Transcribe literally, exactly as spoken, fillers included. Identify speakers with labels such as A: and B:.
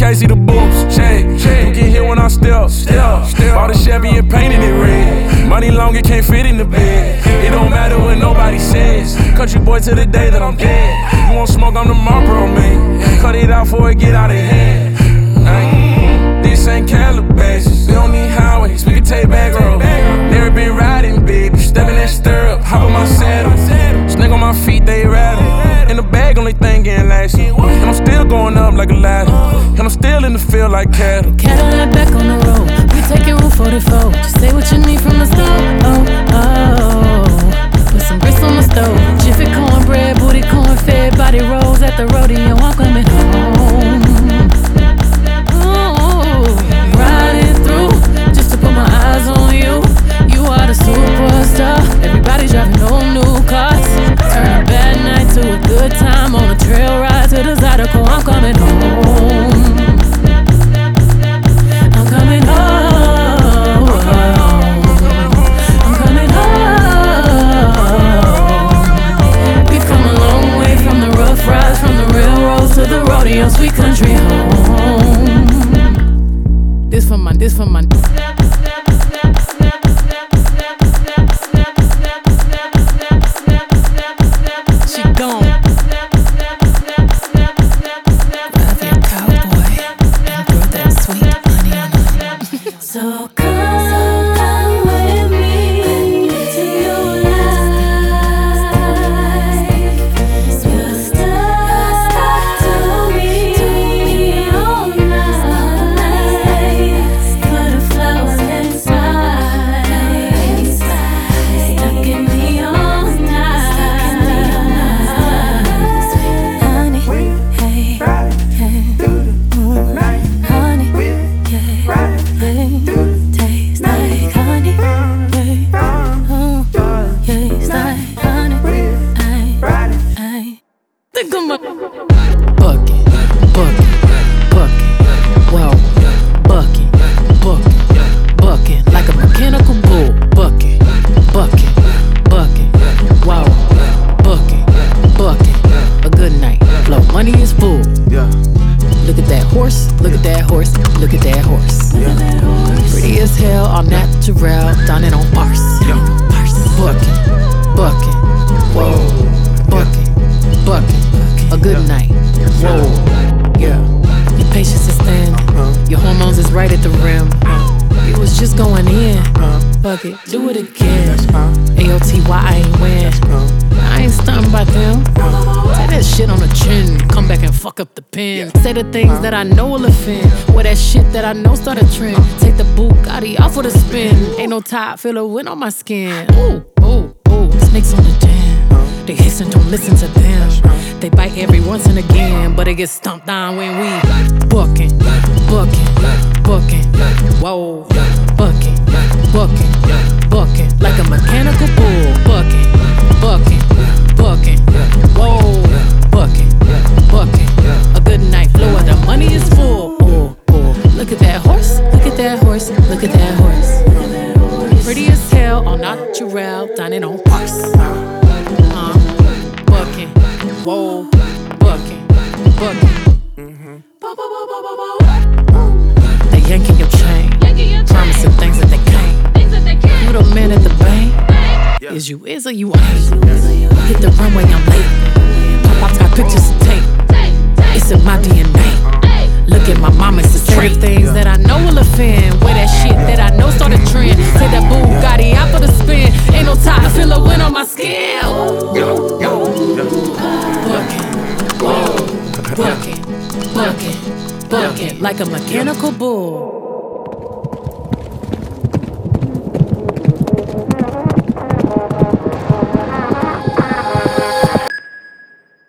A: can't see the boots. Shake, shake. You can hear when I step, step, step. All the Chevy and painted it red. Money long, it can't fit in the bed. It don't matter what nobody says. Country boy till the day that I'm dead. You want smoke, I'm the Marlboro man. Cut it out before it get out of hand. Ay, this ain't Calabasas. We don't need highways, we can take back roads. Never been riding, baby. Step in that stirrup, hop on my saddle. Snake on my feet, they rattle. In the bag, only thing getting lasted. And I'm still going up like a ladder. And I'm still in the field like cattle.
B: Cadillac back on the road. We taking Route forty-four. Just say what you need from the store. Oh, oh. Put some grits on the stove. Jiffy cornbread, booty corn fed, body rolls at the rodeo. I'm coming home. Ooh, riding through just to put my eyes on you. You are the superstar. Everybody's driving old new cars. Turn a bad night to a good time on a trail ride to the Zydeco. I'm coming home. I'm coming home. I'm coming home. We've come a long way from the rough rides, from the railroads to the rodeo, sweet country home. This for my, this for my.
C: So come, come with me to your life. We'll start to me all night. Put a flower inside, stuck in me all night. Honey, hey, hey, honey, yeah. Taste like honey, hey, oh, taste like honey, ay, ay. Think of my
B: bucket, bucket, bucket, wow, bucket, bucket, bucket, like a mechanical bull. Bucket, bucket, bucket, wow, bucket, bucket, a good night. Flow money is full.
A: Yeah.
B: Look at that horse, look at that horse, look at that horse.
A: Yeah.
B: Pretty as hell, all natural, done it on bars. Bucket, bucket, whoa, bucket, bucket, a good night, whoa, yeah. Your patience is thin, your hormones is right at the rim. It was just going in, bucket, do it again. A O T Y, I ain't win. I ain't stunting by them. Say that shit on the chin, come back and fuck up the pen. Say the things that I know will offend. Wear that shit that I know start a trend. Take the Bugatti off with a spin. Ain't no top, feel a wind on my skin. Ooh, ooh, ooh, snakes on the jam. They hiss and don't listen to them. They bite every once and again, but it gets stomped down when we bucking, bucking, bucking. Whoa, bucking, bucking, bucking, like a mechanical bull. Bucking, bucking, bucking. Whoa, bucking, bucking. A good night flow and the money is full. Oh, oh. Look at that horse, look at that horse, look at that horse. Pretty as hell, all natural, dining on parse. Uh, bucking, whoa, bucking, bucking. They yanking your chain, promising things that they can't. You the man at the bank. Is you is or you ain't? Hit the runway, I'm late. Pop out got pictures to take. It's in my D N A. Look at my mama, it's a trait. Things that I know will offend. Wear that shit that I know start a trend. Take that Bugatti out for the spin. Ain't no tie, I feel a wind on my skin. Bucking, whoa, bucking, bucking, bucking, like a mechanical bull.